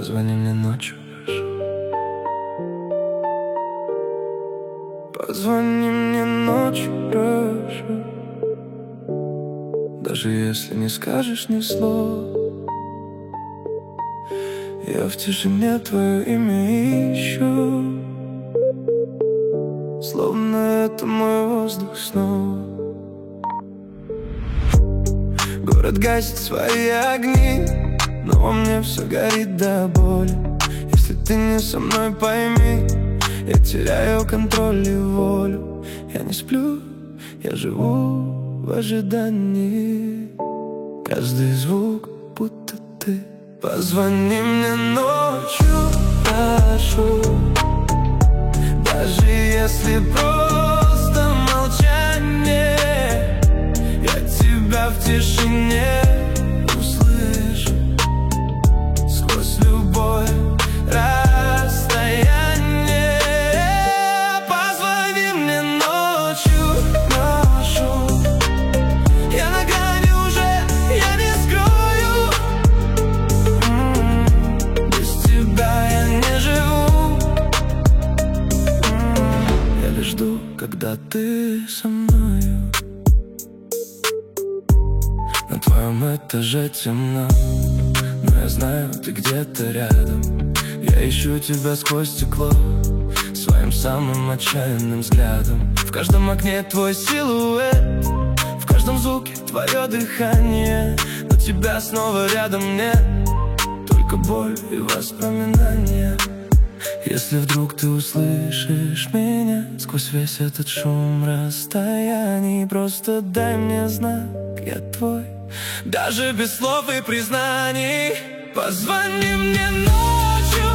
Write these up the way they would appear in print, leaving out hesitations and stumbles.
Позвони мне ночью, прошу. Позвони мне ночью, прошу. Даже если не скажешь ни слова, я в тишине твое имя ищу, словно это мой воздух снова. Город гасит свои огни, но во мне все горит до боли. Если ты не со мной, пойми, я теряю контроль и волю. Я не сплю, я живу в ожидании. Каждый звук, будто ты. Позвони мне ночью, прошу. Даже если просто молчание, я тебя в тишине услышу. Сквозь любое расстояние. Позвони мне ночью, прошу. Я на грани уже, я не скрою. Без тебя я не живу. Я лишь жду, когда ты со мною. На твоем этаже темно, но я знаю, ты где-то рядом. Я ищу тебя сквозь стекло, своим самым отчаянным взглядом. В каждом окне твой силуэт, в каждом звуке твое дыхание. Но тебя снова рядом нет, только боль и воспоминания. Если вдруг ты услышишь меня сквозь весь этот шум расстояний, просто дай мне знак, я твой, даже без слов и признаний. Позвони мне ночью,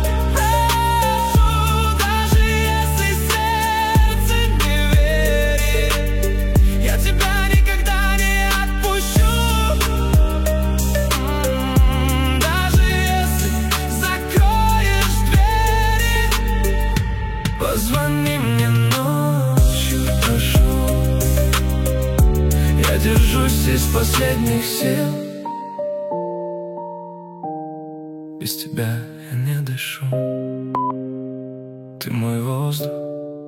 прошу. Даже если сердце не верит, я тебя никогда не отпущу. Даже если закроешь двери, позвони мне ночью, прошу. Я держусь из последних сил. Без тебя я не дышу. Ты мой воздух,